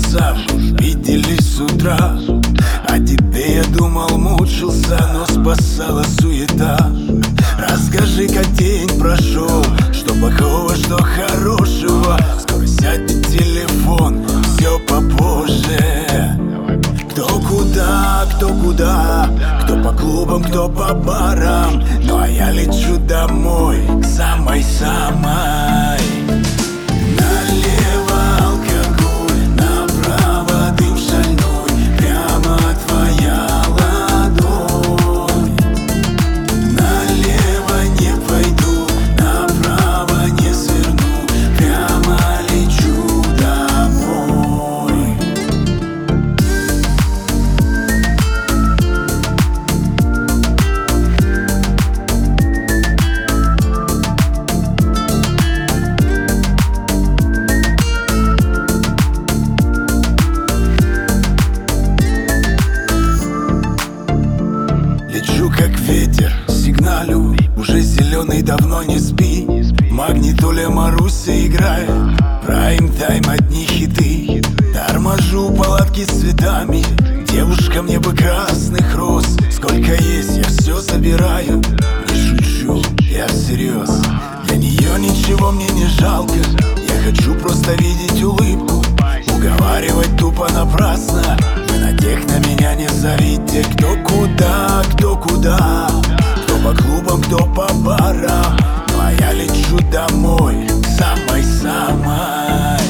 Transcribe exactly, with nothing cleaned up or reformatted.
мучился, виделись с утра. О тебе я думал, мучился, но спасала суета. Расскажи, как день прошел, что плохого, что хорошего. Скоро сядет телефон, все попозже. Кто куда, кто куда, кто по клубам, кто по барам. Ну а я лечу домой, к самой-самой. Налево алкоголь, направо дым шальной, прямо твоя ладонь. Налево не пойду, направо не сверну, прямо лечу домой. Лечу как ветер, сигналю, уже зеленый, давно не спи. В магнитоле Маруся играет, прайм-тайм, одни хиты. Торможу палатки с цветами, девушка, мне бы красных роз. Сколько есть, я все забираю, не шучу, я всерьез. Для нее ничего мне не жалко, я хочу просто видеть улыбку. Уговаривать тупо напрасно, вы на тех на меня не зовите. Кто куда, кто куда, кто по клубам, кто по барам. Ну а я лечу домой, к самой-самой.